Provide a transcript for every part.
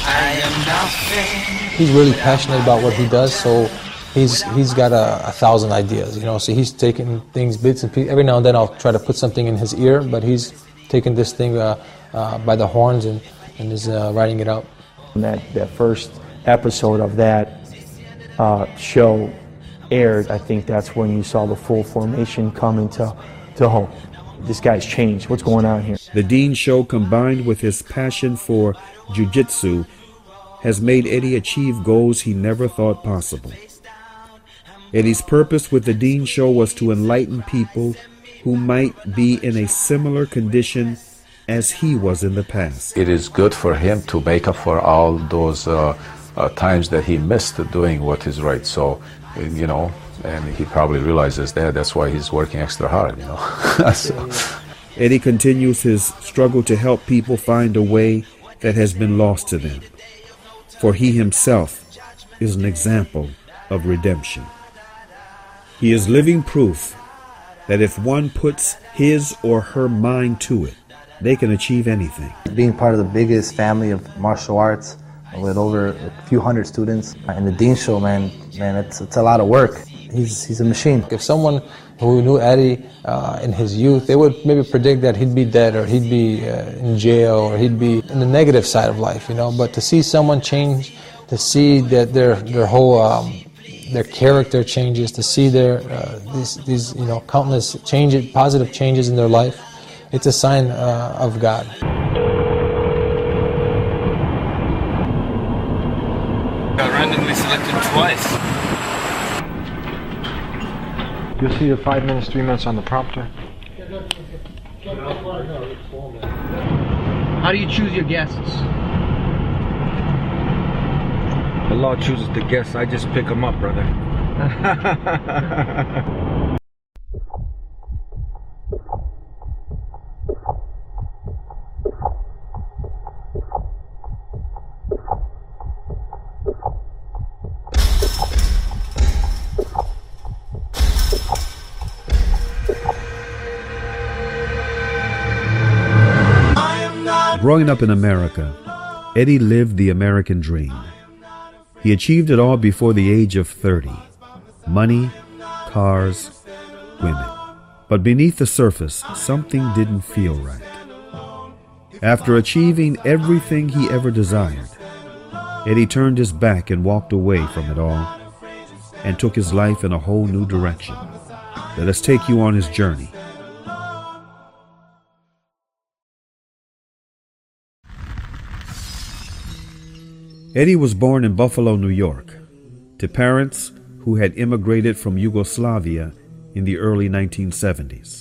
He's really passionate about what he does, so he's got a thousand ideas, you know. So he's taking things, bits and pieces. Every now and then I'll try to put something in his ear, but he's taking this thing by the horns and is writing it out. That first episode of that show aired, I think that's when you saw the full formation come into home. This guy's changed. What's going on here? The Dean Show, combined with his passion for jiu-jitsu, has made Eddie achieve goals he never thought possible. Eddie's purpose with the Dean Show was to enlighten people who might be in a similar condition as he was in the past. It is good for him to make up for all those times that he missed doing what is right. So, you know, and he probably realizes that. That's why he's working extra hard, you know. So. Eddie continues his struggle to help people find a way that has been lost to them. For he himself is an example of redemption. He is living proof that if one puts his or her mind to it, they can achieve anything. Being part of the biggest family of martial arts with over a few hundred students, and the Dean Show, man, it's a lot of work. He's a machine. If someone who knew Eddie in his youth, they would maybe predict that he'd be dead, or he'd be in jail, or he'd be in the negative side of life, you know. But to see someone change, to see that their whole their character changes, to see their these you know, countless changes, positive changes in their life, it's a sign of God. Got randomly selected twice. You'll see the 5 minutes, 3 minutes on the prompter. How do you choose your guests? The law chooses the guests. I just pick them up, brother. Growing up in America, Eddie lived the American dream. He achieved it all before the age of 30. Money, cars, women. But beneath the surface, something didn't feel right. After achieving everything he ever desired, Eddie turned his back and walked away from it all and took his life in a whole new direction. Let us take you on his journey. Eddie was born in Buffalo, New York, to parents who had immigrated from Yugoslavia in the early 1970s.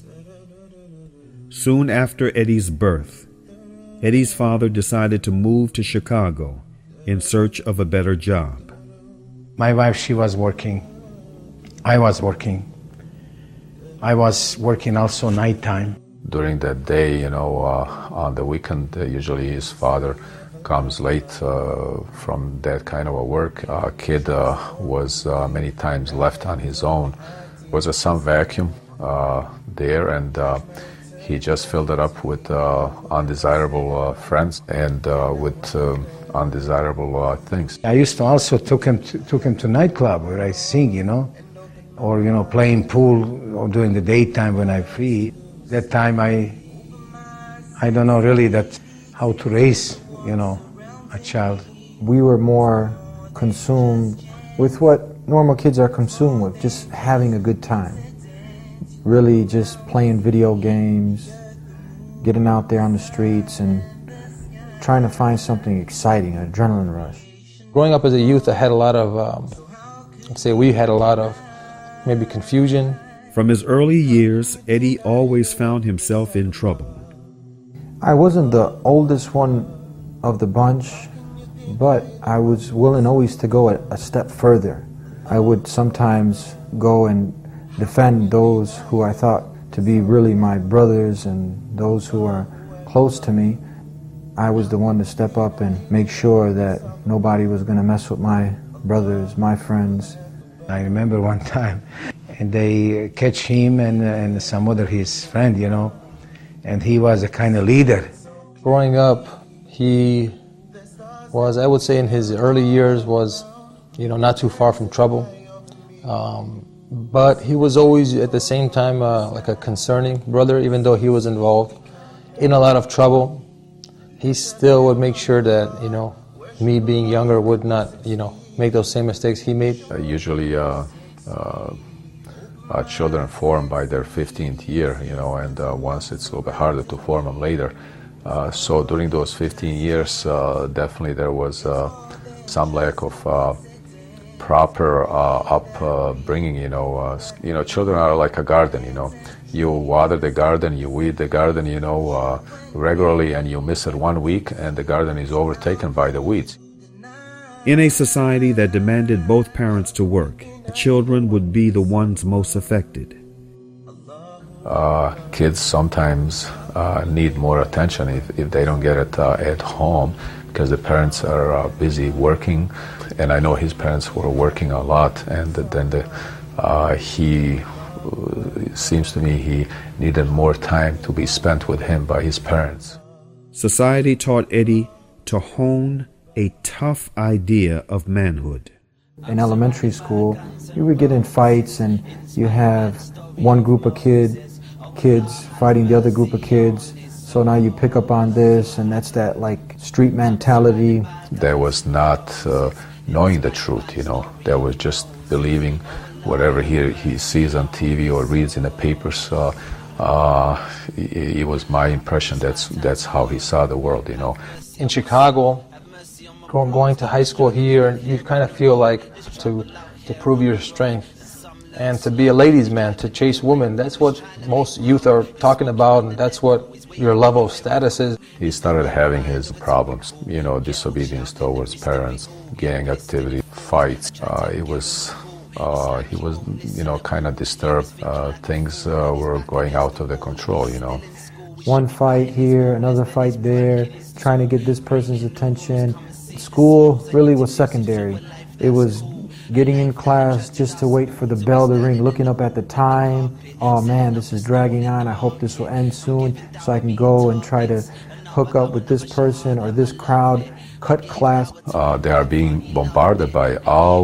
Soon after Eddie's birth, Eddie's father decided to move to Chicago in search of a better job. My wife, she was working. I was working. I was working also nighttime. During the day, you know, on the weekend, usually his father comes late from that kind of a work. A kid was many times left on his own. There was some vacuum there, and he just filled it up with undesirable friends and with undesirable things. I used to also took him to nightclub where I sing, you know, or, you know, playing pool or during the daytime when I'm free. That time I don't know really that how to raise, you know, a child. We were more consumed with what normal kids are consumed with, just having a good time. Really just playing video games, getting out there on the streets and trying to find something exciting, an adrenaline rush. Growing up as a youth, I had a lot of, we had a lot of maybe confusion. From his early years, Eddie always found himself in trouble. I wasn't the oldest one of the bunch, but I was willing always to go a step further. I would sometimes go and defend those who I thought to be really my brothers and those who are close to me. I was the one to step up and make sure that nobody was going to mess with my brothers, my friends. I remember one time, and they catch him and some other his friend, you know, and he was a kind of leader. Growing up, he was, I would say in his early years, was, not too far from trouble. But he was always at the same time like a concerning brother, even though he was involved in a lot of trouble. He still would make sure that, me being younger would not, make those same mistakes he made. Usually children form by their 15th year, and once it's a little bit harder to form them later. So during those 15 years, definitely there was some lack of proper upbringing. Children are like a garden. You water the garden, you weed the garden, regularly, and you miss it 1 week, and the garden is overtaken by the weeds. In a society that demanded both parents to work, children would be the ones most affected. Kids sometimes need more attention if they don't get it at home, because the parents are busy working, and I know his parents were working a lot, and then he seems to me he needed more time to be spent with him by his parents. Society taught Eddie to hone a tough idea of manhood. In elementary school, you would get in fights, and you have one group of kids fighting the other group of kids. So now you pick up on this, and that's that like street mentality. There was not knowing the truth, There was just believing whatever he sees on TV or reads in the papers. It was my impression that's how he saw the world, In Chicago, going to high school here, you kind of feel like to prove your strength and to be a ladies' man, to chase women. That's what most youth are talking about, and that's what your level of status is. He started having his problems, disobedience towards parents, gang activity, fights. He was, kind of disturbed. Things were going out of the control, One fight here, another fight there, trying to get this person's attention. School really was secondary. It was getting in class just to wait for the bell to ring, looking up at the time. Oh man, this is dragging on. I hope this will end soon so I can go and try to hook up with this person or this crowd, cut class. They are being bombarded by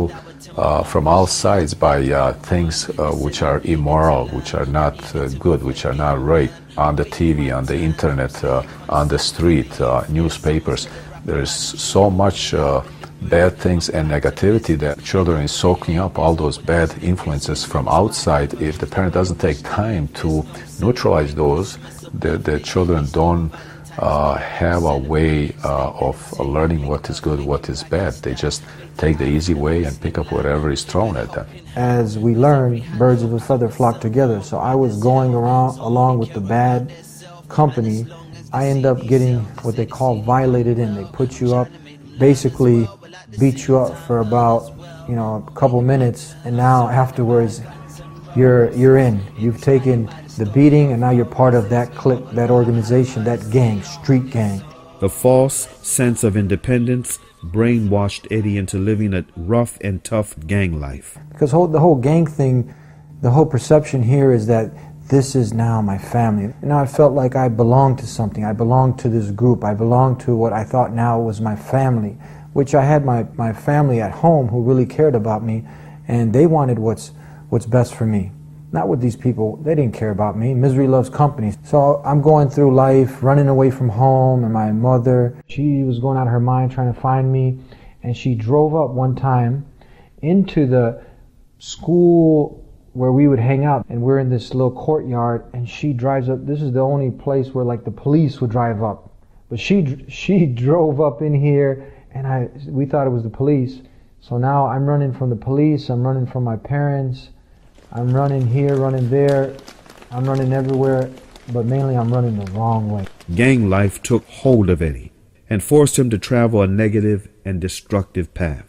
from all sides by things which are immoral, which are not good, which are not right. On the TV, on the internet, on the street, newspapers. There is so much bad things and negativity that children is soaking up all those bad influences from outside. If the parent doesn't take time to neutralize those, the children don't have a way of learning what is good, what is bad. They just take the easy way and pick up whatever is thrown at them. As we learn, birds of a feather flock together. So I was going along with the bad company. I end up getting what they call violated in. They put you up, basically beat you up for about a couple minutes, and now afterwards you're in. You've taken the beating, and now you're part of that clique, that organization, that gang, street gang. The false sense of independence brainwashed Eddie into living a rough and tough gang life. Because the whole gang thing, the whole perception here is that this is now my family. And now I felt like I belonged to something. I belonged to this group. I belonged to what I thought now was my family, which I had my family at home who really cared about me, and they wanted what's best for me. Not with these people. They didn't care about me. Misery loves company. So I'm going through life, running away from home, and my mother, she was going out of her mind trying to find me, and she drove up one time into the school where we would hang out, and we're in this little courtyard, and she drives up. This is the only place where like the police would drive up, but she drove up in here, and we thought it was the police. So now I'm running from the police, I'm running from my parents, I'm running here, running there, I'm running everywhere, but mainly I'm running the wrong way. Gang life took hold of Eddie and forced him to travel a negative and destructive path.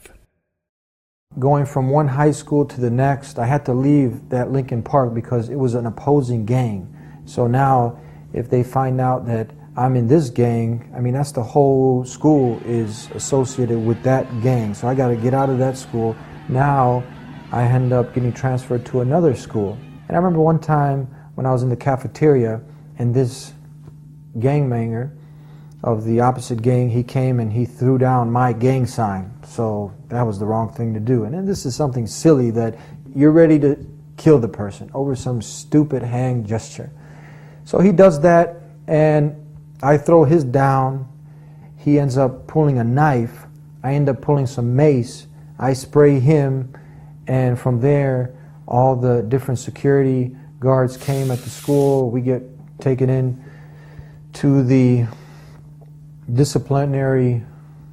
Going from one high school to the next, I had to leave that Lincoln Park because it was an opposing gang. So now, if they find out that I'm in this gang, I mean, that's the whole school is associated with that gang. So I got to get out of that school. Now, I end up getting transferred to another school. And I remember one time when I was in the cafeteria, and this gangbanger of the opposite gang, he came and he threw down my gang sign. So that was the wrong thing to do. And then this is something silly that you're ready to kill the person over some stupid hand gesture. So he does that, and I throw his down. He ends up pulling a knife. I end up pulling some mace. I spray him, and from there, all the different security guards came at the school. We get taken in to the disciplinary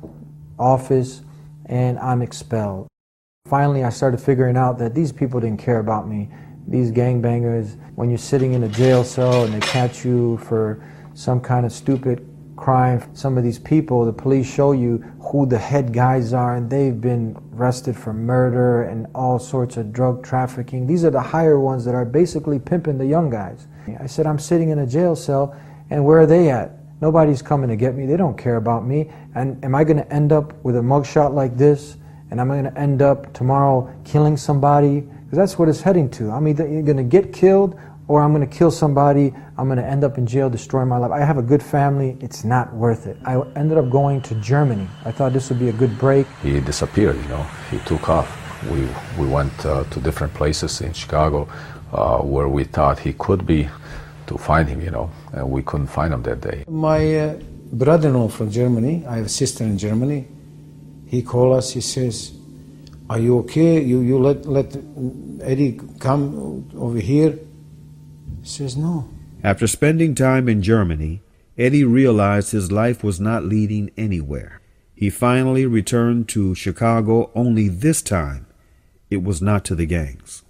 office, and I'm expelled. Finally, I started figuring out that these people didn't care about me. These gangbangers, when you're sitting in a jail cell and they catch you for some kind of stupid crime, some of these people, the police show you who the head guys are, and they've been arrested for murder and all sorts of drug trafficking. These are the higher ones that are basically pimping the young guys. I said, I'm sitting in a jail cell, and where are they at? Nobody's coming to get me. They don't care about me. And am I going to end up with a mugshot like this? And am I going to end up tomorrow killing somebody? Because that's what it's heading to. I'm either going to get killed, or I'm going to kill somebody. I'm going to end up in jail, destroy my life. I have a good family. It's not worth it. I ended up going to Germany. I thought this would be a good break. He disappeared, He took off. We went to different places in Chicago where we thought he could be to find him, and we couldn't find him that day. My brother-in-law from Germany, I have a sister in Germany, he called us, he says, are you okay? You let Eddie come over here? He says, no. After spending time in Germany, Eddie realized his life was not leading anywhere. He finally returned to Chicago, only this time it was not to the gangs.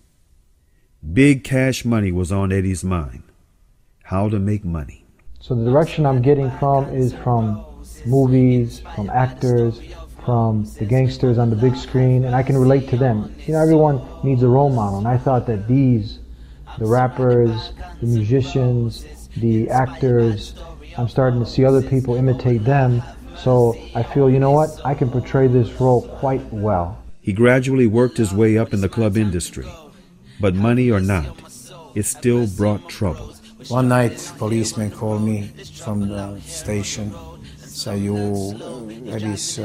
Big cash money was on Eddie's mind. How to make money. So the direction I'm getting from is from movies, from actors, from the gangsters on the big screen, and I can relate to them. Everyone needs a role model, and I thought that these, the rappers, the musicians, the actors, I'm starting to see other people imitate them, so I feel, you know what, I can portray this role quite well. He gradually worked his way up in the club industry, but money or not, it still brought trouble. One night, policeman called me from the station. Say, you Eddie's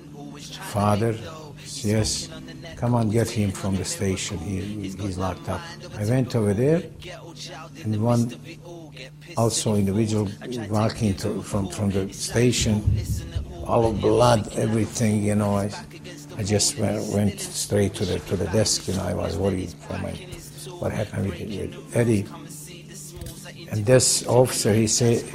father? Yes. Come on, get him from the station. He's locked up. I went over there, and one also individual walking from the station, all of blood, everything. I just went straight to the desk. I was worried for what happened with Eddie. And this officer, he says,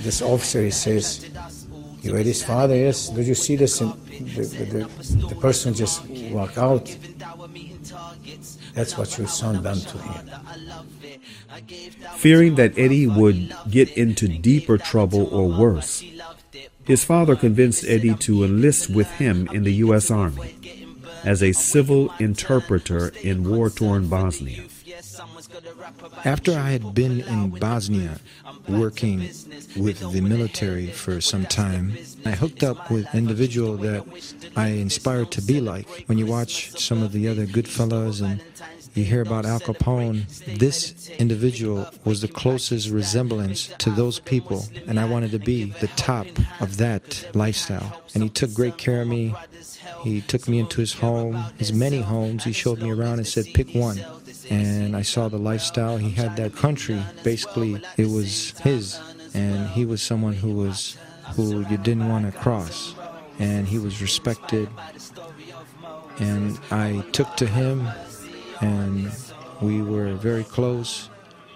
you Eddie's father? Yes. Did you see this? The person just walked out. That's what your son done to him. Fearing that Eddie would get into deeper trouble or worse, his father convinced Eddie to enlist with him in the U.S. Army as a civil interpreter in war-torn Bosnia. After I had been in Bosnia working with the military for some time, I hooked up with an individual that I inspired to be like. When you watch some of the other Goodfellas and you hear about Al Capone, this individual was the closest resemblance to those people, and I wanted to be the top of that lifestyle. And he took great care of me. He took me into his home, his many homes. He showed me around and said, pick one. And I saw the lifestyle. He had that country. Basically, it was his. And he was someone who you didn't want to cross. And he was respected. And I took to him, and we were very close.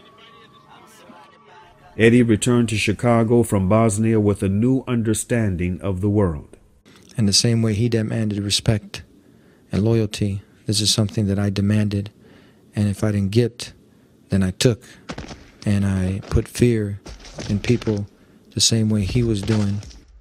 Eddie returned to Chicago from Bosnia with a new understanding of the world. And the same way he demanded respect and loyalty, this is something that I demanded. And if I didn't get, then I took. And I put fear in people the same way he was doing.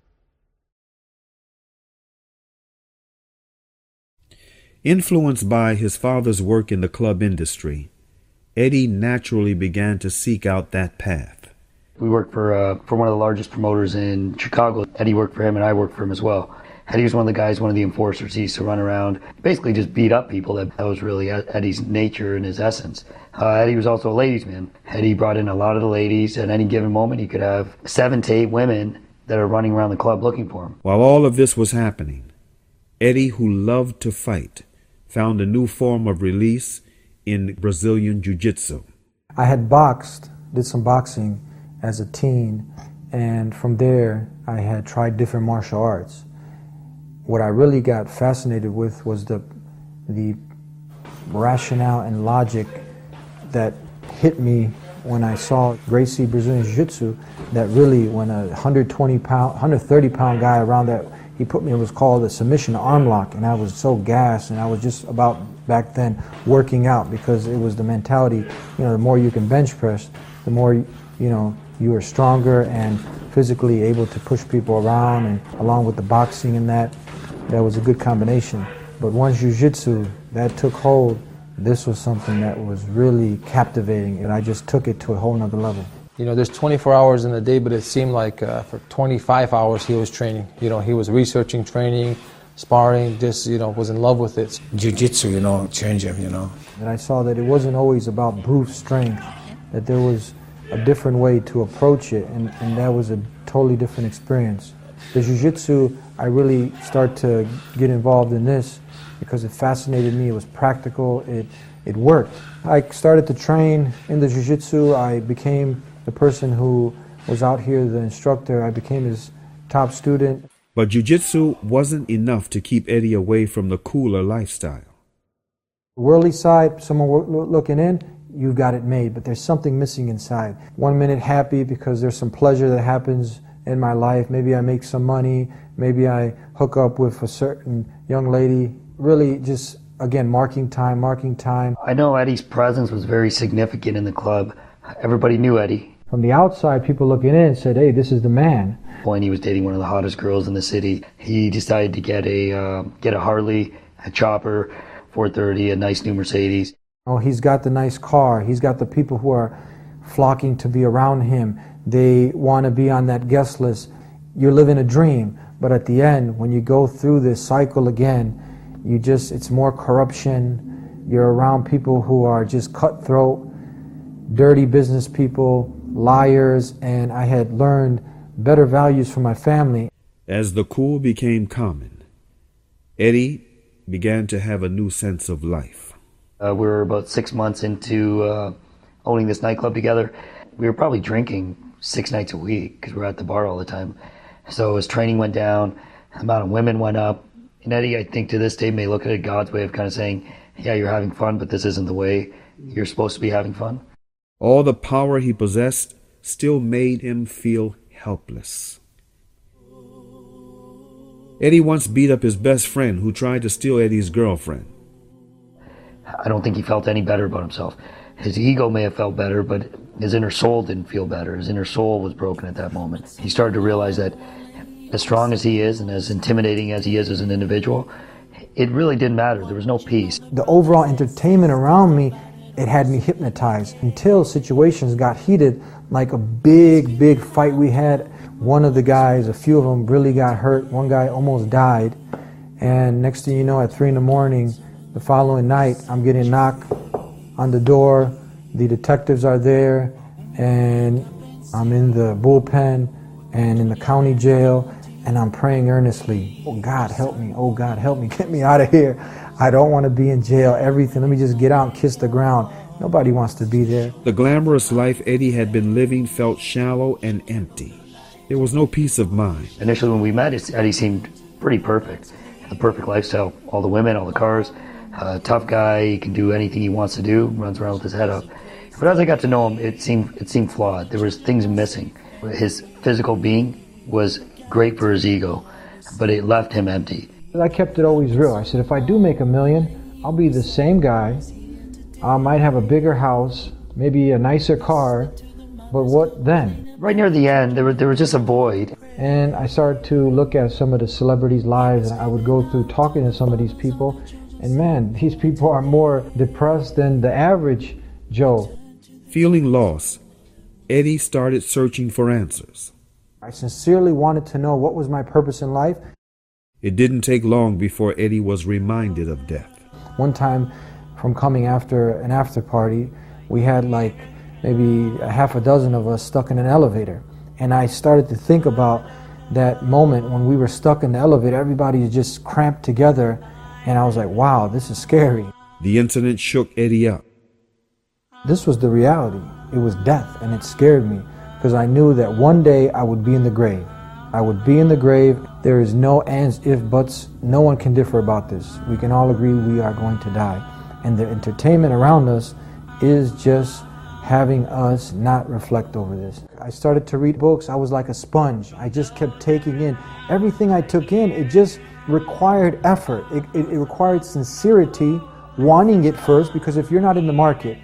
Influenced by his father's work in the club industry, Eddie naturally began to seek out that path. We worked for one of the largest promoters in Chicago. Eddie worked for him and I worked for him as well. Eddie was one of the guys, one of the enforcers. He used to run around, basically just beat up people. That was really Eddie's nature and his essence. Eddie was also a ladies' man. Eddie brought in a lot of the ladies. At any given moment, he could have 7 to 8 women that are running around the club looking for him. While all of this was happening, Eddie, who loved to fight, found a new form of release in Brazilian Jiu-Jitsu. I had boxed, did some boxing as a teen, and from there I had tried different martial arts. What I really got fascinated with was the rationale and logic that hit me when I saw Gracie Brazilian Jiu-Jitsu, that really when a 130-pound guy around that, he put me, it was called a submission arm lock, and I was so gassed, and I was just about, back then, working out, because it was the mentality, the more you can bench press, the more, you are stronger and physically able to push people around, and along with the boxing and that was a good combination. But once Jiu-Jitsu, that took hold, this was something that was really captivating, and I just took it to a whole nother level. There's 24 hours in the day, but it seemed like for 25 hours he was training. He was researching, training, sparring, just, was in love with it. Jiu-Jitsu, changed him, And I saw that it wasn't always about brute strength, that there was a different way to approach it, and that was a totally different experience. The Jiu-Jitsu, I really started to get involved in this because it fascinated me, it was practical, it worked. I started to train in the Jiu-Jitsu, I became the person who was out here, the instructor, I became his top student. But Jiu-Jitsu wasn't enough to keep Eddie away from the cooler lifestyle. Worldly side, someone looking in, you've got it made, but there's something missing inside. 1 minute happy because there's some pleasure that happens in my life. Maybe I make some money, maybe I hook up with a certain young lady. Really just, again, marking time. I know Eddie's presence was very significant in the club. Everybody knew Eddie. From the outside, people looking in said, hey, this is the man. When he was dating one of the hottest girls in the city, he decided to get a Harley, a chopper, 430, a nice new Mercedes. Oh, he's got the nice car. He's got the people who are flocking to be around him. They want to be on that guest list. You're living a dream, but at the end, when you go through this cycle again, it's more corruption. You're around people who are just cutthroat, dirty business people, liars, and I had learned better values from my family. As the cool became common, Eddie began to have a new sense of life. We were about 6 months into owning this nightclub together. We were probably drinking 6 nights a week because we were at the bar all the time. So as training went down, the amount of women went up. And Eddie, I think to this day, may look at it God's way of kind of saying, yeah, you're having fun, but this isn't the way you're supposed to be having fun. All the power he possessed still made him feel helpless. Eddie once beat up his best friend who tried to steal Eddie's girlfriend. I don't think he felt any better about himself. His ego may have felt better, but his inner soul didn't feel better. His inner soul was broken at that moment. He started to realize that as strong as he is and as intimidating as he is as an individual, it really didn't matter. There was no peace. The overall entertainment around me, it had me hypnotized until situations got heated, like a big fight we had. One of the guys, a few of them really got hurt. One guy almost died. And next thing you know, at 3 in the morning, the following night, I'm getting knocked on the door. The detectives are there, and I'm in the bullpen and in the county jail, and I'm praying earnestly, oh God, help me, oh God, help me, get me out of here. I don't want to be in jail, everything, let me just get out and kiss the ground. Nobody wants to be there. The glamorous life Eddie had been living felt shallow and empty. There was no peace of mind. Initially when we met, Eddie seemed pretty perfect. The perfect lifestyle, all the women, all the cars, tough guy, he can do anything he wants to do, runs around with his head up. But as I got to know him, it seemed flawed. There was things missing. His physical being was great for his ego, but it left him empty. I kept it always real. I said, if I do make $1 million, I'll be the same guy. I might have a bigger house, maybe a nicer car, but what then? Right near the end, there was just a void. And I started to look at some of the celebrities' lives, and I would go through talking to some of these people, and man, these people are more depressed than the average Joe. Feeling lost, Eddie started searching for answers. I sincerely wanted to know what was my purpose in life. It didn't take long before Eddie was reminded of death. One time, from coming after an after party, we had like maybe a half a dozen of us stuck in an elevator. And I started to think about that moment when we were stuck in the elevator, everybody is just cramped together, and I was like, wow, this is scary. The incident shook Eddie up. This was the reality. It was death, and it scared me because I knew that one day I would be in the grave. I would be in the grave. There is no ands, if, buts. No one can differ about this. We can all agree we are going to die. And the entertainment around us is just having us not reflect over this. I started to read books. I was like a sponge. I just kept taking in. Everything I took in, it just required effort. It required sincerity, wanting it first, because if you're not in the market,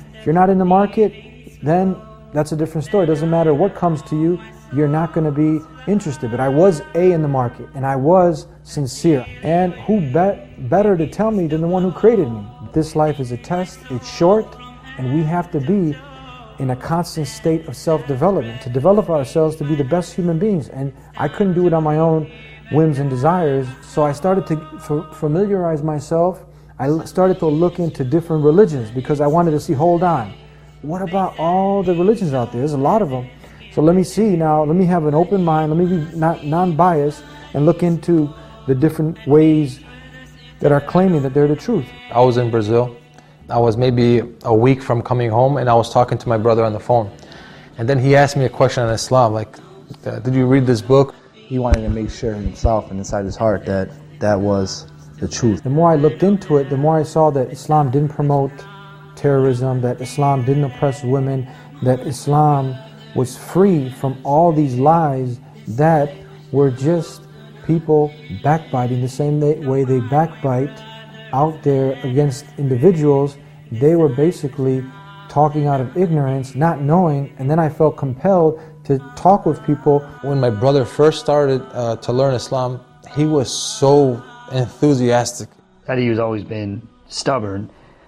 then that's a different story. It doesn't matter what comes to you, you're not going to be interested. But I was in the market, and I was sincere. And who better to tell me than the one who created me? This life is a test, it's short, and we have to be in a constant state of self-development to develop ourselves to be the best human beings. And I couldn't do it on my own whims and desires, so I started to familiarize myself. I started to look into different religions because I wanted to see, hold on, what about all the religions out there? There's a lot of them. So let me see now, let me have an open mind, let me be non-biased and look into the different ways that are claiming that they're the truth. I was in Brazil. I was maybe a week from coming home, and I was talking to my brother on the phone. And then he asked me a question on Islam, like, did you read this book? He wanted to make sure himself and inside his heart that that was the truth. The more I looked into it, the more I saw that Islam didn't promote terrorism, that Islam didn't oppress women, that Islam was free from all these lies that were just people backbiting the same way they backbite out there against individuals. They were basically talking out of ignorance, not knowing, and then I felt compelled to talk with people. When my brother first started to learn Islam, he was so enthusiastic. Eddie has always been stubborn,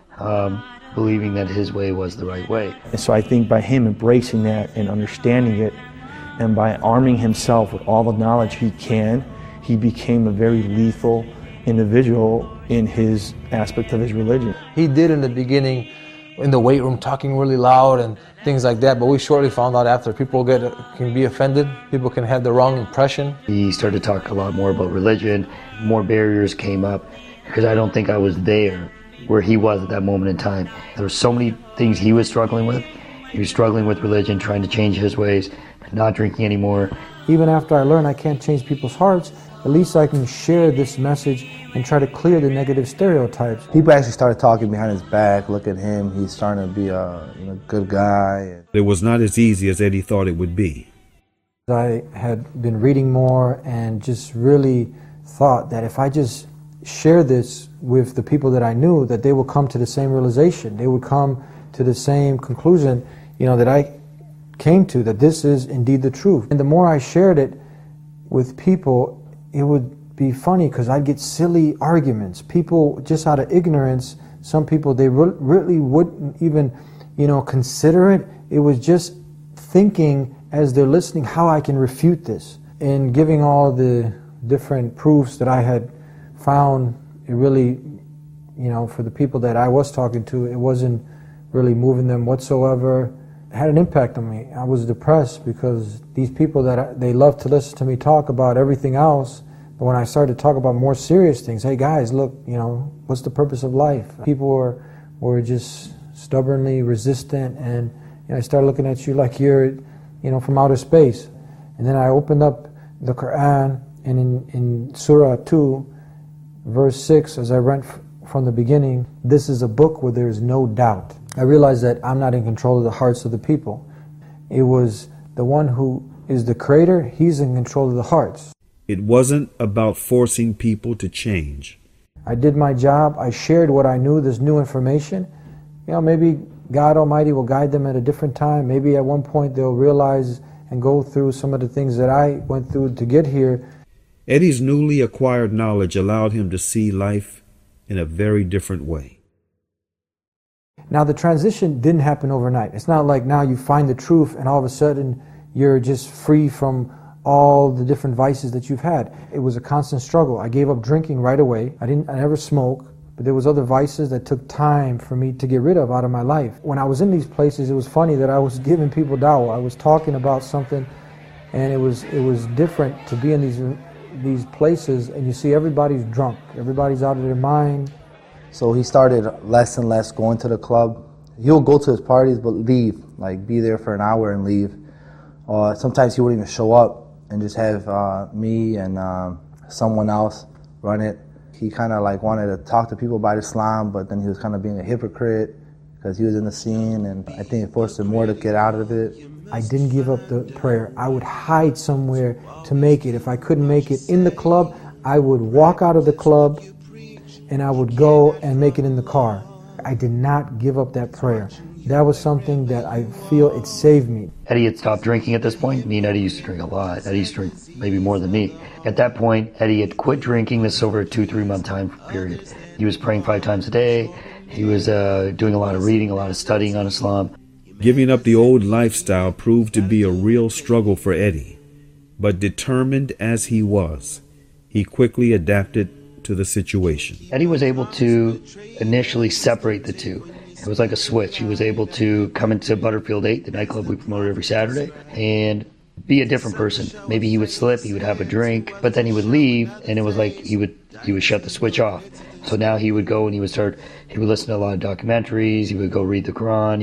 believing that his way was the right way. And so I think by him embracing that and understanding it, and by arming himself with all the knowledge he can, he became a very lethal individual in his aspect of his religion. He did in the beginning, in the weight room, talking really loud and things like that, but we shortly found out after people can be offended, people can have the wrong impression. He started to talk a lot more about religion, more barriers came up, because I don't think I was there where he was at that moment in time. There were so many things he was struggling with. He was struggling with religion, trying to change his ways, not drinking anymore. Even after I learned I can't change people's hearts, at least I can share this message and try to clear the negative stereotypes. People actually started talking behind his back, look at him, he's starting to be a good guy. It was not as easy as Eddie thought it would be. I had been reading more and just really thought that if I just share this with the people that I knew, that they would come to the same realization, they would come to the same conclusion, that I came to, that this is indeed the truth. And the more I shared it with people, it would be funny because I'd get silly arguments. People, just out of ignorance, some people, they really wouldn't even, consider it. It was just thinking as they're listening how I can refute this. And giving all the different proofs that I had found, it really, for the people that I was talking to, it wasn't really moving them whatsoever. It had an impact on me. I was depressed because these people they love to listen to me talk about everything else, but when I started to talk about more serious things, hey guys, look, what's the purpose of life? People were just stubbornly resistant, and I started looking at you like you're, from outer space. And then I opened up the Quran, and in Surah 2, verse 6, as I read from the beginning, this is a book where there is no doubt. I realized that I'm not in control of the hearts of the people. It was the one who is the creator, he's in control of the hearts. It wasn't about forcing people to change. I did my job, I shared what I knew, this new information. Maybe God Almighty will guide them at a different time. Maybe at one point they'll realize and go through some of the things that I went through to get here. Eddie's newly acquired knowledge allowed him to see life in a very different way. Now, the transition didn't happen overnight. It's not like now you find the truth and all of a sudden you're just free from all the different vices that you've had. It was a constant struggle. I gave up drinking right away. I never smoked, but there was other vices that took time for me to get rid of out of my life. When I was in these places, it was funny that I was giving people dawah. I was talking about something, And it was different to be in these places and you see everybody's drunk, everybody's out of their mind. So he started less and less going to the club. He'll go to his parties but leave, like be there for an hour and leave. Sometimes he wouldn't even show up and just have me and someone else run it. He kind of like wanted to talk to people about Islam, but then he was kind of being a hypocrite because he was in the scene, and I think it forced him more to get out of it. I didn't give up the prayer. I would hide somewhere to make it. If I couldn't make it in the club, I would walk out of the club and I would go and make it in the car. I did not give up that prayer. That was something that I feel it saved me. Eddie had stopped drinking at this point. Me and Eddie used to drink a lot. Eddie used to drink maybe more than me. At that point, Eddie had quit drinking. This over a 2-3 month time period. He was praying 5 times a day. He was doing a lot of reading, a lot of studying on Islam. Giving up the old lifestyle proved to be a real struggle for Eddie. But determined as he was, he quickly adapted to the situation. Eddie was able to initially separate the two. It was like a switch. He was able to come into Butterfield 8, the nightclub we promoted every Saturday, and be a different person. Maybe he would slip, he would have a drink, but then he would leave, and it was like he would shut the switch off. So now he would go and he would listen to a lot of documentaries, he would go read the Quran,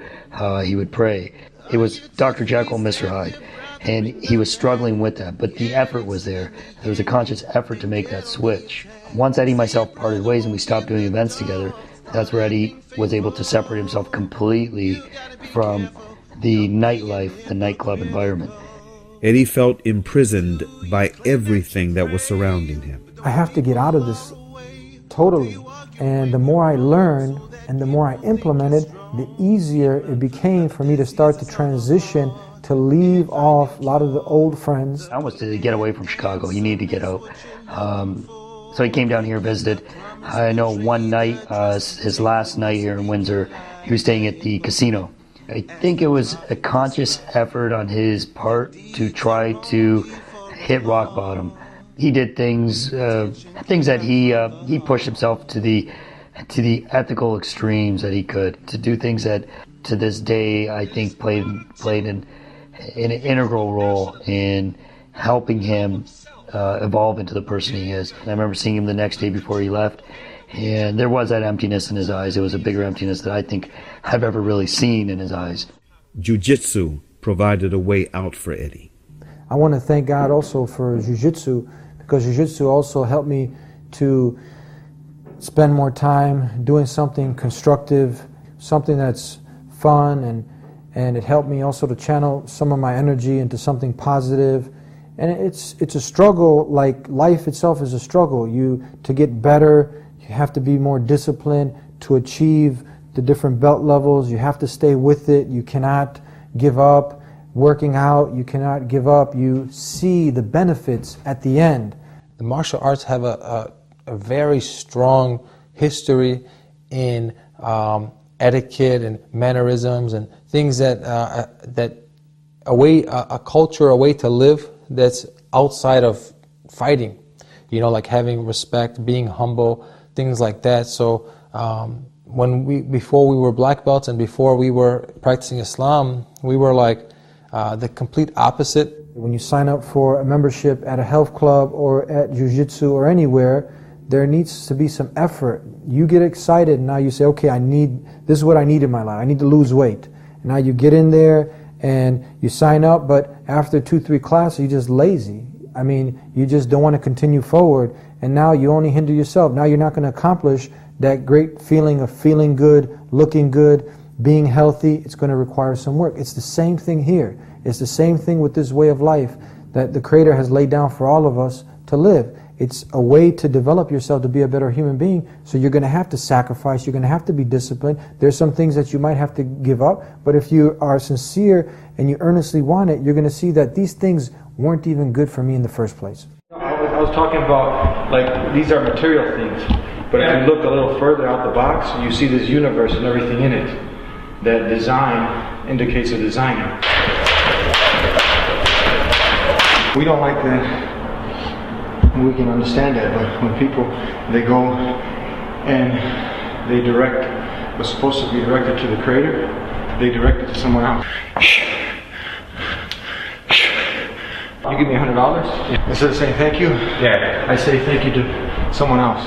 he would pray. It was Dr. Jekyll and Mr. Hyde, and he was struggling with that, but the effort was there. There was a conscious effort to make that switch. Once Eddie and myself parted ways and we stopped doing events together, that's where Eddie was able to separate himself completely from the nightlife, the nightclub environment. Eddie felt imprisoned by everything that was surrounding him. I have to get out of this totally. And the more I learned and the more I implemented, the easier it became for me to start to transition, to leave off a lot of the old friends. I wanted to get away from Chicago. He needed to get out. So he came down here, visited. I know one night, his last night here in Windsor, he was staying at the casino. I think it was a conscious effort on his part to try to hit rock bottom. He did things that he pushed himself to the ethical extremes that he could, to do things that to this day I think played an integral role in helping him evolve into the person he is. And I remember seeing him the next day before he left, and there was that emptiness in his eyes. It was a bigger emptiness that I think I've ever really seen in his eyes. Jiu-Jitsu provided a way out for Eddie. I want to thank God also for Jiu-Jitsu, because Jiu-Jitsu also helped me to spend more time doing something constructive, something that's fun, and it helped me also to channel some of my energy into something positive. And it's a struggle, like life itself is a struggle. To get better, you have to be more disciplined. To achieve the different belt levels, you have to stay with it. You cannot give up. Working out, you cannot give up. You see the benefits at the end. The martial arts have a very strong history in etiquette and mannerisms and things that a culture, a way to live that's outside of fighting. Like having respect, being humble, things like that. So before we were black belts and before we were practicing Islam, we were like the complete opposite. When you sign up for a membership at a health club or at Jiu-Jitsu or anywhere, there needs to be some effort. You get excited and now you say, okay, this is what I need in my life. I need to lose weight. And now you get in there and you sign up, but after 2-3 classes, you're just lazy. I mean, you just don't want to continue forward, and now you only hinder yourself. Now you're not going to accomplish that great feeling of feeling good, looking good, being healthy. It's going to require some work. It's the same thing here. It's the same thing with this way of life that the Creator has laid down for all of us to live. It's a way to develop yourself to be a better human being. So you're going to have to sacrifice. You're going to have to be disciplined. There's some things that you might have to give up. But if you are sincere and you earnestly want it, you're going to see that these things weren't even good for me in the first place. I was talking about, like, these are material things. But if you look a little further out the box, you see this universe and everything in it. That design indicates a designer. We don't like that. We can understand that, but when people, they go and they direct what's supposed to be directed to the Creator, they direct it to someone else. You give me $100? Instead of saying thank you? Yeah. I say thank you to someone else.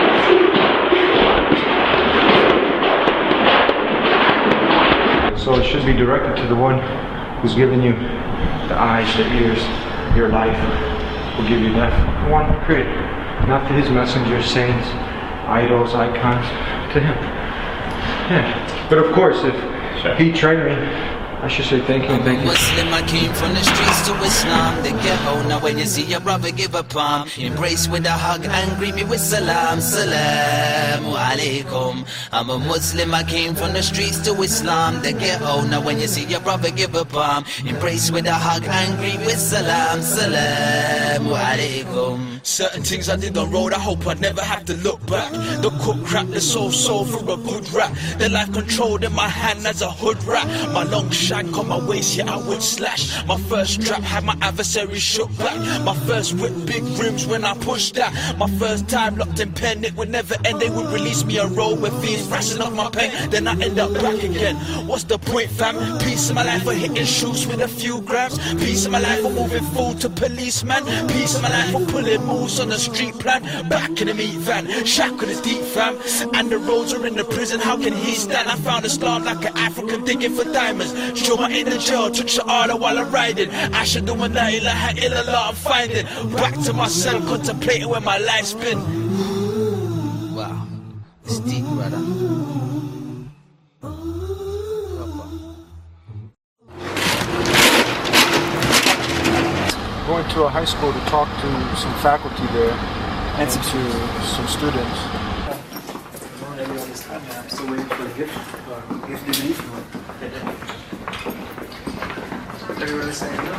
So it should be directed to the one who's given you the eyes, the ears, your life, will give you that one period. Not to his messengers, saints, idols, icons, to him. Yeah. But of course, if he trained me, I should say thank you and thank you. Muslim, I came from the streets to Islam, the ghetto. Now when you see your brother, give a palm, embrace with a hug and greet me with salam, salamu alaikum. I'm a Muslim, I came from the streets to Islam, the ghetto. Now when you see your brother, give a palm, embrace with a hug and greet with salam, salamu alaikum. Certain things I did on road, I hope I never have to look back. The cook crap, the soul for a good rap. The life controlled in my hand as a hood rat. My long shag on my waist, yeah, I would slash. My first strap had my adversary shook back. My first whip, big rims when I pushed that. My first time locked in pen, it would never end. They would release me a roll with fiends thrashing off my pain. Then I end up back again. What's the point, fam? Peace of my life for hitting shoots with a few grams. Peace of my life for moving food to policeman. Peace of my life for pulling moves on the street plan. Back in the meat van, shack with a deep fam. And the roads are in the prison, how can he stand? I found a star like an African digging for diamonds. Show my inner jail, took shahada while I'm riding. I should do an la ilaha illallah, I'm finding. Back to my cell, contemplating where my life's been. Wow, it's deep, brother. Going to a high school to talk to some faculty there and to some students. I'm still waiting for a gift DVD from it. Everybody's saying no.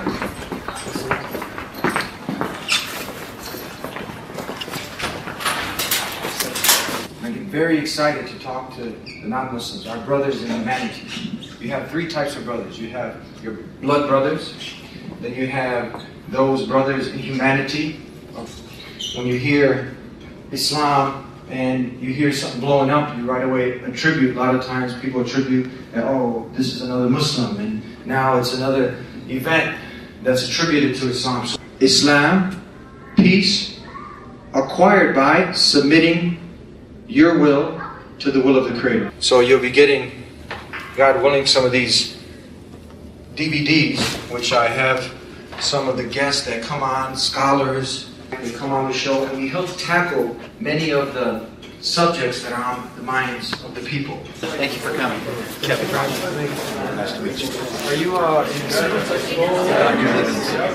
I get very excited to talk to the non-Muslims, our brothers in humanity. You have three types of brothers. You have your blood brothers, then you have those brothers in humanity. When you hear Islam and you hear something blowing up, you right away attribute, a lot of times people attribute that, oh, this is another Muslim, and now it's another event that's attributed to Islam. So Islam, peace, acquired by submitting your will to the will of the Creator. So you'll be getting, God willing, some of these DVDs, which I have some of the guests that come on, scholars, they come on the show, and we help tackle many of the subjects that are on the minds of the people. Thank you for coming. Kevin. Nice to meet you. Are you in the city? I do live in the city.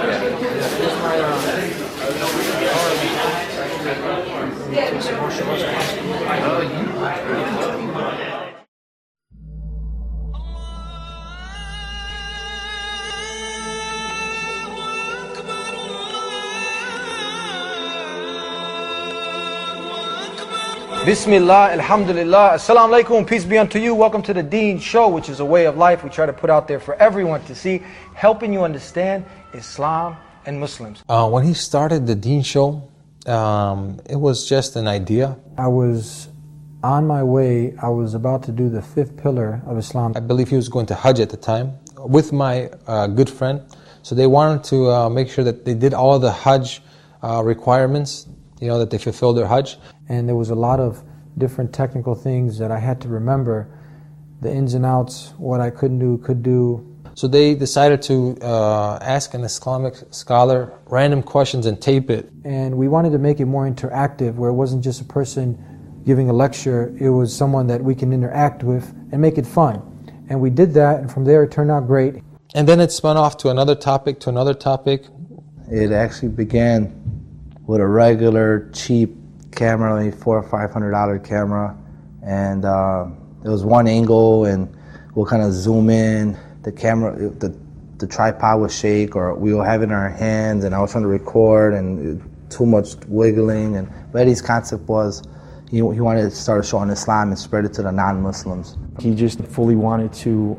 Bismillah, alhamdulillah, assalamu alaikum, peace be unto you. Welcome to the Deen Show, which is a way of life we try to put out there for everyone to see, helping you understand Islam and Muslims. When he started the Deen Show, it was just an idea. I was on my way, I was about to do the fifth pillar of Islam. I believe he was going to Hajj at the time with my good friend. So they wanted to make sure that they did all the Hajj requirements, you know, that they fulfilled their Hajj. And there was a lot of different technical things that I had to remember, the ins and outs, what I couldn't do, could do. So they decided to ask an Islamic scholar random questions and tape it. And we wanted to make it more interactive, where it wasn't just a person giving a lecture, it was someone that we can interact with and make it fun. And we did that, and from there it turned out great. And then it spun off to another topic, to another topic. It actually began with a regular, cheap camera, maybe $400 or $500 camera, and there was one angle, and we'll kind of zoom in. The camera, the tripod would shake, or we would have it in our hands, and I was trying to record, and too much wiggling. And Eddie's concept was he wanted to start showing Islam and spread it to the non-Muslims. He just fully wanted to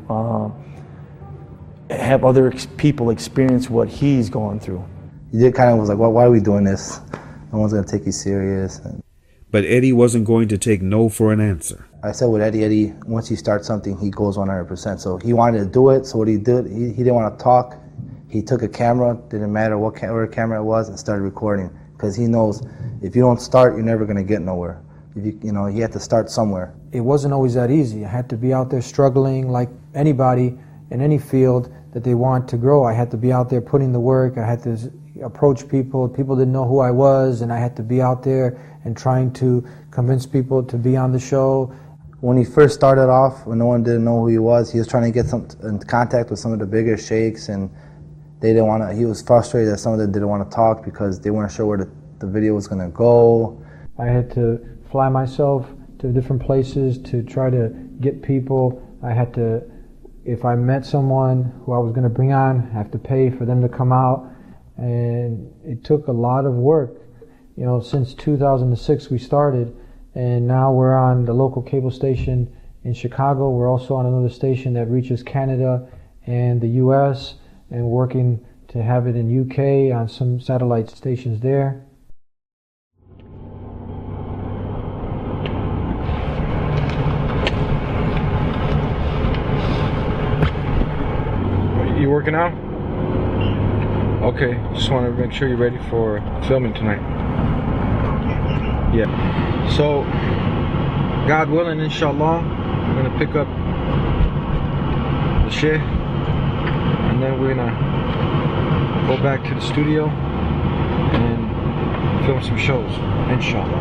have other people experience what he's going through. He did kind of was like, well, why are we doing this? No one's going to take you serious. But Eddie wasn't going to take no for an answer. I said with Eddie, once he starts something, he goes 100%. So he wanted to do it. So what he did, he didn't want to talk. He he took a camera, didn't matter what camera it was, and started recording. Because he knows if you don't start, you're never going to get nowhere. You know, you have to start somewhere. It wasn't always that easy. I had to be out there struggling like anybody in any field that they want to grow. I had to be out there putting the work. I had to approach people. People didn't know who I was, and I had to be out there and trying to convince people to be on the show. When he first started off, when no one didn't know who he was trying to get in contact with some of the bigger sheikhs, and they didn't want to. He was frustrated that some of them didn't want to talk because they weren't sure where the video was going to go. I had to fly myself to different places to try to get people. I had to, if I met someone who I was going to bring on, I have to pay for them to come out. And it took a lot of work. You know, since 2006 we started, and now we're on the local cable station in Chicago. We're also on another station that reaches Canada and the US, and working to have it in UK on some satellite stations there. You working out? Okay, just want to make sure you're ready for filming tonight. Yeah. So, God willing, inshallah, I'm going to pick up the shit, and then we're going to go back to the studio and film some shows, inshallah.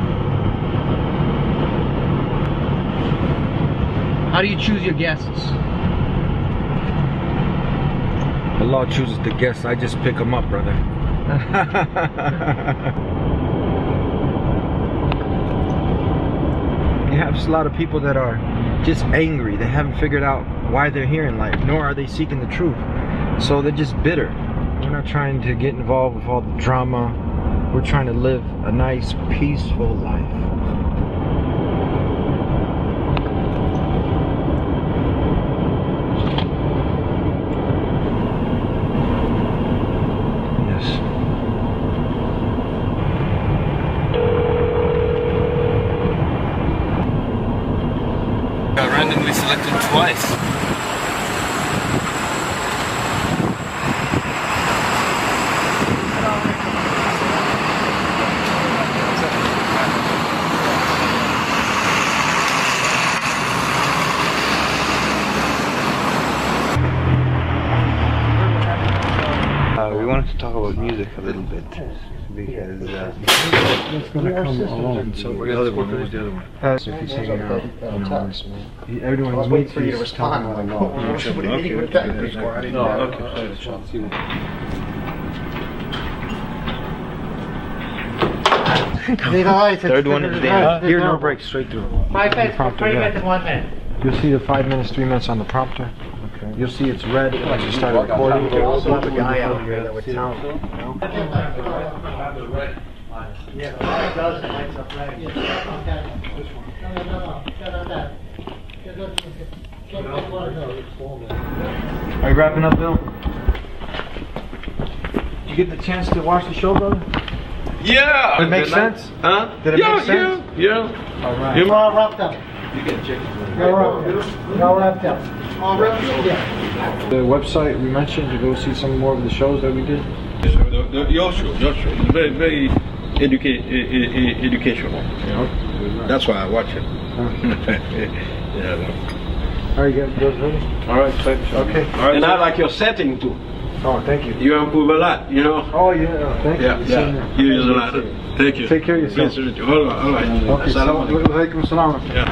How do you choose your guests? Allah chooses the guests, I just pick them up, brother. You have a lot of people that are just angry. They haven't figured out why they're here in life, nor are they seeking the truth. So they're just bitter. We're not trying to get involved with all the drama. We're trying to live a nice, peaceful life. Got randomly selected twice. We wanted to talk about music a little bit because it's going to come along. So we're the other one. Where's the other one? So if he's hanging out, everyone needs for you to respond. Third one is there. Here, no break, straight through. 5 minutes, 3 minutes, 1 minute. You'll see the 5 minutes, 3 minutes on the prompter. Okay. You'll see it's red once you start recording. There's also a guy out here that would tell him. Are you wrapping up, Bill? Did you get the chance to watch the show, brother? Yeah! Did it make sense? Huh? Did it make sense? Yeah. All right. You're all wrapped up. You can check it. You're all wrapped up. All wrapped up? Yeah. The website we mentioned to go see some more of the shows that we did. Your show is very, very educational. You know? That's why I watch it. Yeah. All right, you guys ready? All right, okay. All right, and I like your setting too. Oh, thank you. You improve a lot, you know. Oh yeah, thank you. Yeah. You use a lot. Thank you. Take care of yourself. All right. Okay. Alaikum salam. Yeah.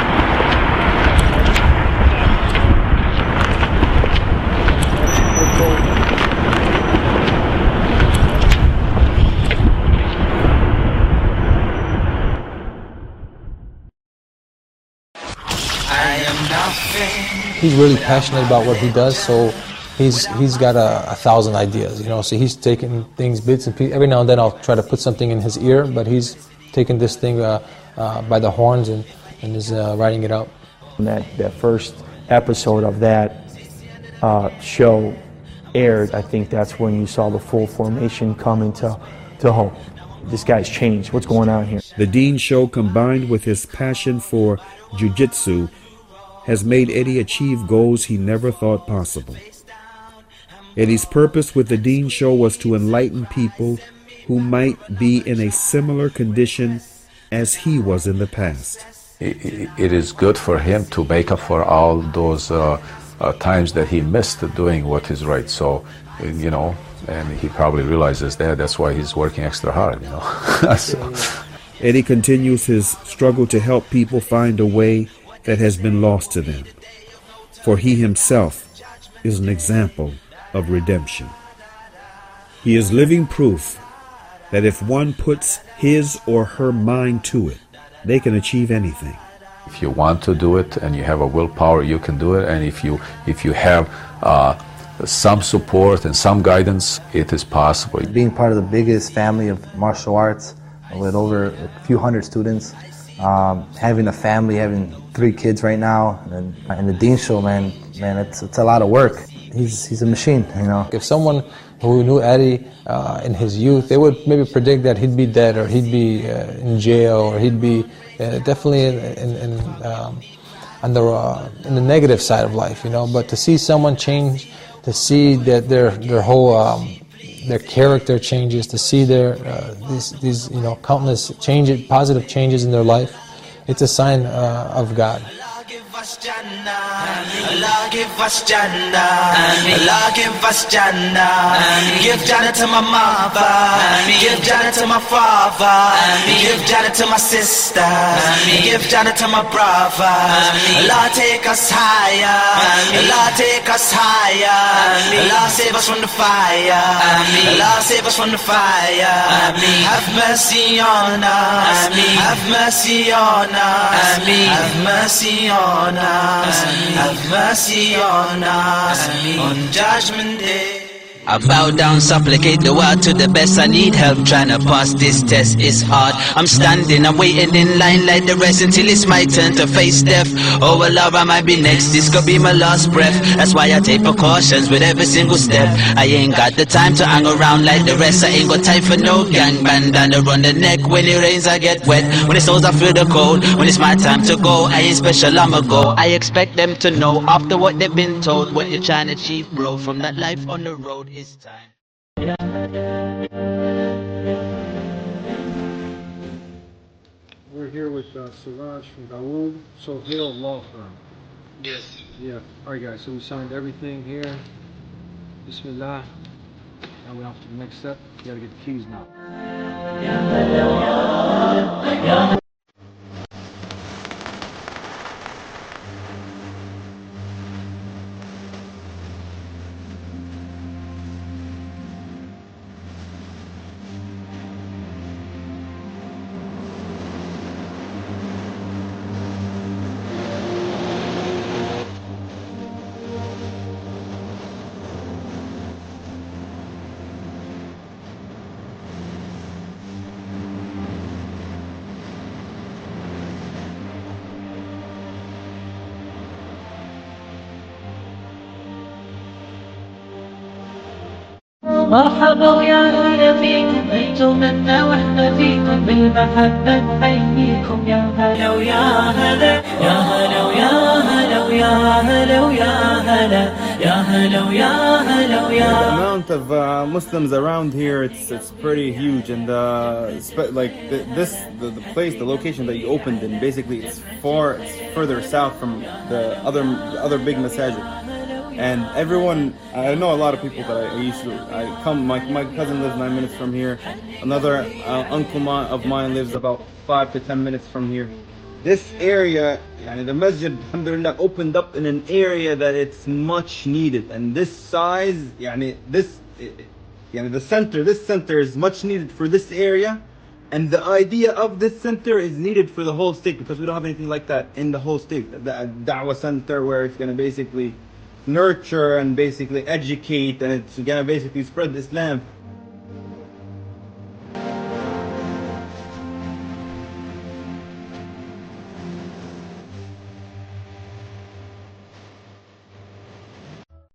He's really passionate about what he does, so he's got 1,000 ideas, you know. So he's taking things, bits and pieces. Every now and then I'll try to put something in his ear, but he's taking this thing by the horns and is writing it out. When that first episode of that show aired, I think that's when you saw the full formation come into home. This guy's changed. What's going on here? The Dean Show, combined with his passion for jiu-jitsu, has made Eddie achieve goals he never thought possible. Eddie's purpose with the Dean Show was to enlighten people who might be in a similar condition as he was in the past. It is good for him to make up for all those times that he missed doing what is right. So, you know, and he probably realizes that. That's why he's working extra hard, you know. So. Eddie continues his struggle to help people find a way that has been lost to them. For he himself is an example of redemption. He is living proof that if one puts his or her mind to it, they can achieve anything. If you want to do it and you have a willpower, you can do it. And if you have some support and some guidance, it is possible. Being part of the biggest family of martial arts with over a few hundred students, having a family, having 3 kids right now, and the Dean Show, man, it's a lot of work. He's a machine, you know. If someone who knew Eddie in his youth, they would maybe predict that he'd be dead, or he'd be in jail, or he'd be definitely in the negative side of life, you know. But to see someone change, to see that their whole their character changes, to see their these you know countless changes, positive changes in their life, it's a sign of God. Allah give us Jannah, Allah give us Jannah, give Jannah to my mother, give Jannah to my father, give Jannah to my sister, give Jannah to my brother. Allah take us higher, Allah take us higher, Allah save us from the fire, Allah save us from the fire. Have mercy on us, have mercy on us, have mercy on us, have mercy on us, on Judgment Day. I bow down, supplicate the world to the best. I need help trying to pass this test. It's hard. I'm standing, I'm waiting in line like the rest until it's my turn to face death. Oh well, Lord, I might be next. This could be my last breath. That's why I take precautions with every single step. I ain't got the time to hang around like the rest. I ain't got time for no gang bandana around the neck. When it rains, I get wet. When it's snows, I feel the cold. When it's my time to go, I ain't special, I'ma go. I expect them to know after what they've been told. What you're trying to achieve, bro, from that life on the road. It's time. We're here with Siraj from Dawood Sohail Law Firm. Yes. Yeah. Alright guys, so we signed everything here. Bismillah. Now we're off to the next step. You gotta get the keys now. مرحبا يا هلا فيكم انتم منا واحنا فيكم بالمحبة نحييكم يا هلا ويا هلا يا هلا ويا هلا ويا هلا ويا هلا يا هلا ويا هلا ويا. The amount of Muslims around here, it's pretty huge, and like the place, the location that you opened in, basically it's further south from the other big masajid. And everyone, I know a lot of people that I come, my cousin lives 9 minutes from here. Another uncle of mine lives about 5 to 10 minutes from here. This area, the masjid, alhamdulillah, opened up in an area that it's much needed. And this size, this center is much needed for this area. And the idea of this center is needed for the whole state, because we don't have anything like that in the whole state. The da'wah center where it's going to basically nurture and basically educate, and it's gonna basically spread Islam